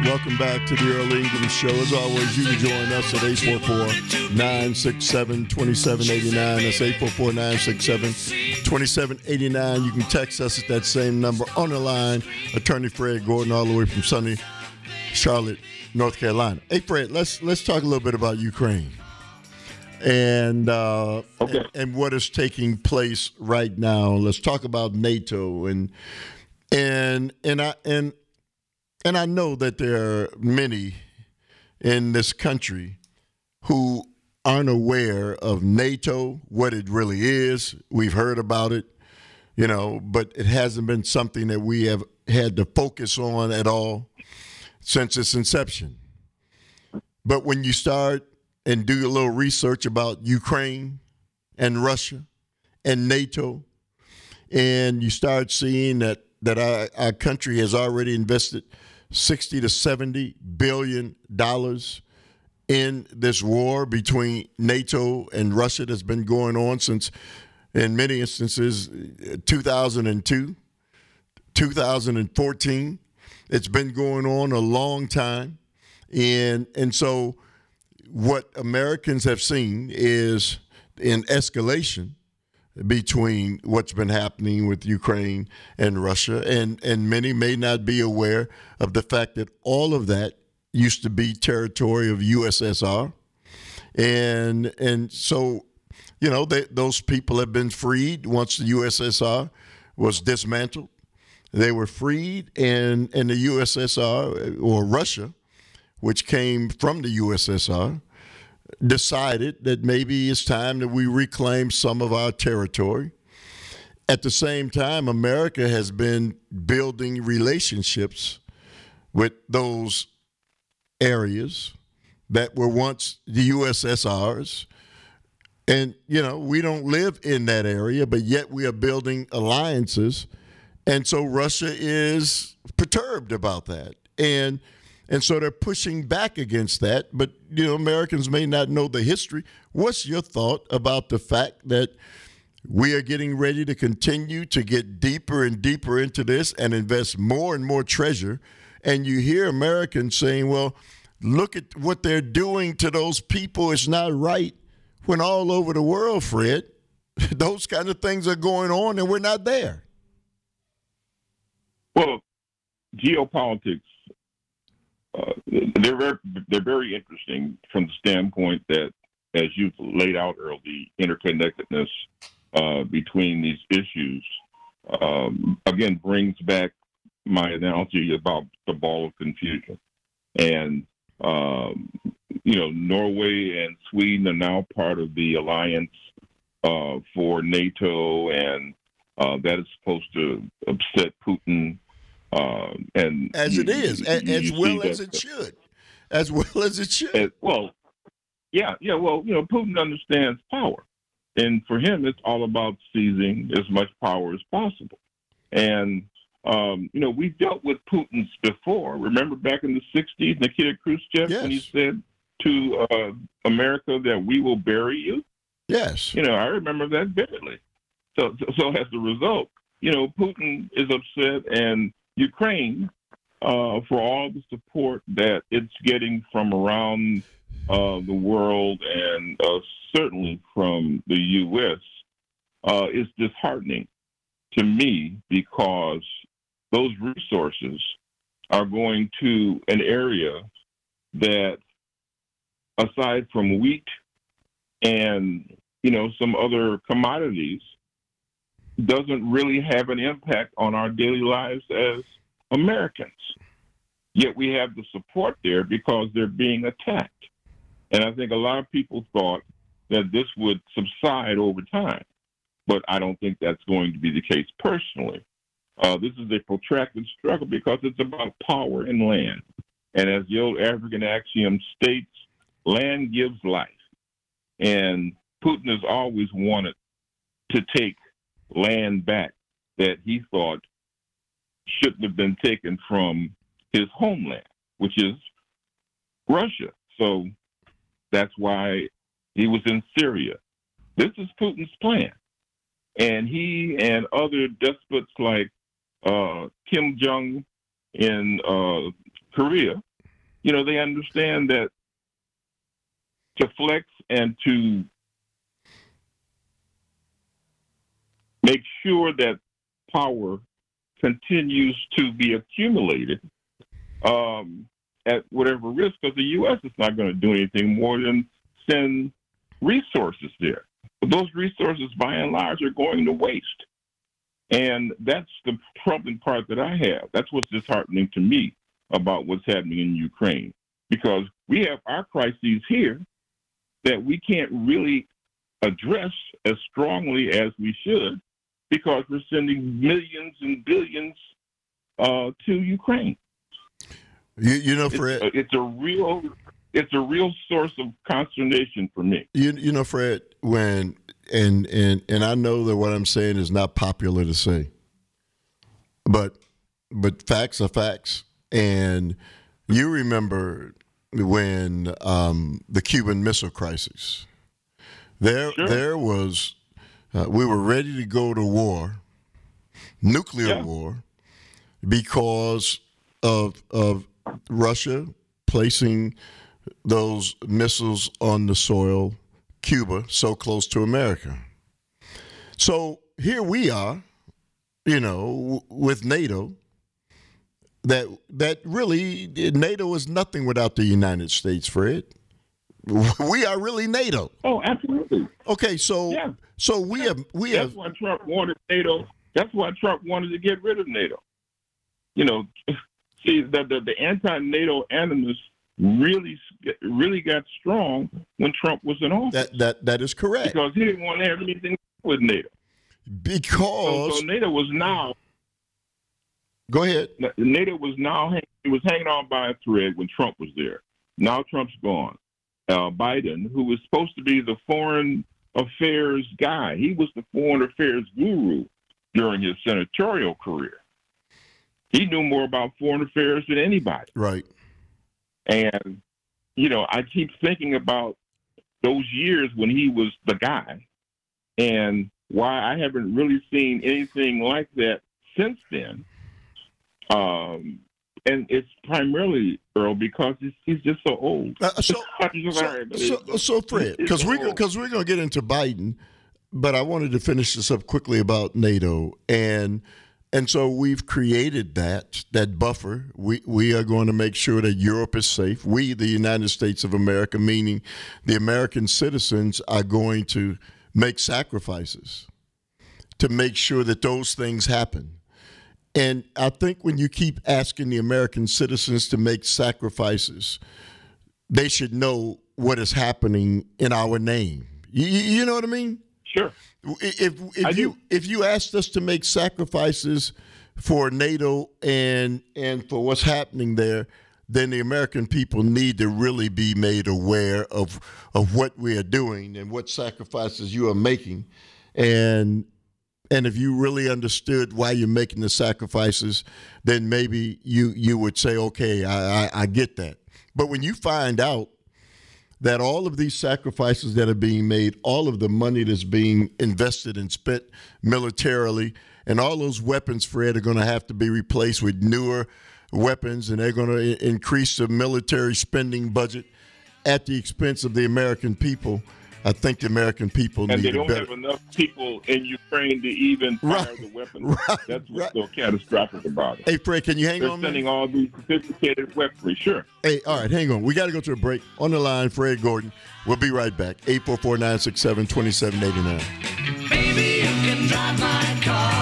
Welcome back to the Early England Show. As always, you can join us at 844-967-2789. That's 844-967-2789. You can text us at that same number. On the line, Attorney Fred Gordon, all the way from sunny Charlotte, North Carolina. Hey, Fred, let's talk a little bit about Ukraine and what is taking place right now. Let's talk about NATO and I know that there are many in this country who aren't aware of NATO, what it really is. We've heard about it, but it hasn't been something that we have had to focus on at all since its inception. But when you start and do a little research about Ukraine and Russia and NATO, and you start seeing that our country has already invested $60 to $70 billion in this war between NATO and Russia that's been going on since, in many instances, 2002, 2014. It's been going on a long time. And so what Americans have seen is an escalation between what's been happening with Ukraine and Russia. And many may not be aware of the fact that all of that used to be territory of USSR. And so, those people have been freed once the USSR was dismantled. They were freed, and the USSR, or Russia, which came from the USSR, decided that maybe it's time that we reclaim some of our territory. At the same time, America has been building relationships with those areas that were once the USSRs. And, we don't live in that area, but yet we are building alliances. And so Russia is perturbed about that. And so they're pushing back against that. But, Americans may not know the history. What's your thought about the fact that we are getting ready to continue to get deeper and deeper into this and invest more and more treasure? And you hear Americans saying, well, look at what they're doing to those people. It's not right. When all over the world, Fred, those kind of things are going on and we're not there. Well, geopolitics, they're very interesting from the standpoint that, as you've laid out, Earl, the interconnectedness between these issues, again, brings back my analogy about the ball of confusion. And, Norway and Sweden are now part of the alliance for NATO, and that is supposed to upset Putin. And as it is, as well as it should. Well, Putin understands power, and for him, it's all about seizing as much power as possible. And we've dealt with Putin's before. Remember back in the '60s, Nikita Khrushchev, when he said to America that we will bury you. Yes. I remember that vividly. So as a result, Putin is upset, and Ukraine, for all the support that it's getting from around the world and certainly from the U.S., is disheartening to me, because those resources are going to an area that, aside from wheat and, some other commodities, doesn't really have an impact on our daily lives as Americans. Yet we have the support there because they're being attacked. And I think a lot of people thought that this would subside over time, but I don't think that's going to be the case personally. This is a protracted struggle because it's about power and land. And as the old African axiom states, land gives life. And Putin has always wanted to take land back that he thought shouldn't have been taken from his homeland, which is Russia. So that's why he was in Syria. This is Putin's plan. And he and other despots like Kim Jong in Korea they understand that to flex and to make sure that power continues to be accumulated at whatever risk, because the U.S. is not going to do anything more than send resources there. But those resources, by and large, are going to waste. And that's the troubling part that I have. That's what's disheartening to me about what's happening in Ukraine, because we have our crises here that we can't really address as strongly as we should, because we're sending millions and billions to Ukraine. Fred, it's a real source of consternation for me. Fred, when and I know that what I'm saying is not popular to say, but facts are facts. And you remember when the Cuban Missile Crisis, there was we were ready to go to war, nuclear war, because of Russia placing those missiles on the soil, Cuba, so close to America. So here we are, with NATO. That really, NATO is nothing without the United States, Fred. We are really NATO. Oh, absolutely. Okay, so we have. That's why Trump wanted NATO. That's why Trump wanted to get rid of NATO. See, the anti-NATO animus really got strong when Trump was in office. That is correct. Because he didn't want to have anything with NATO. Because so NATO was now. Go ahead. NATO was hanging on by a thread when Trump was there. Now Trump's gone. Biden, who was supposed to be the foreign affairs guy, he was the foreign affairs guru during his senatorial career. He knew more about foreign affairs than anybody. Right. And, I keep thinking about those years when he was the guy and why I haven't really seen anything like that since then. And it's primarily, Earl, because he's just so old. So Fred, because we're going to get into Biden, but I wanted to finish this up quickly about NATO, and so we've created that buffer. We are going to make sure that Europe is safe. We, the United States of America, meaning the American citizens, are going to make sacrifices to make sure that those things happen. And I think when you keep asking the American citizens to make sacrifices, they should know what is happening in our name. You know what I mean? Sure. If you asked us to make sacrifices for NATO and for what's happening there, then the American people need to really be made aware of what we are doing and what sacrifices you are making. And if you really understood why you're making the sacrifices, then maybe you would say, okay, I get that. But when you find out that all of these sacrifices that are being made, all of the money that's being invested and spent militarily, and all those weapons, Fred, are going to have to be replaced with newer weapons, and they're going to increase the military spending budget at the expense of the American people, I think the American people need better. And they don't have enough people in Ukraine to even fire the weapons. Right. That's what's so catastrophic about it. Hey, Fred, can you hang on? They're sending all these sophisticated weaponry. Sure. Hey, all right, hang on. We got to go to a break. On the line, Fred Gordon. We'll be right back. 844-967-2789. Baby, you can drive my car.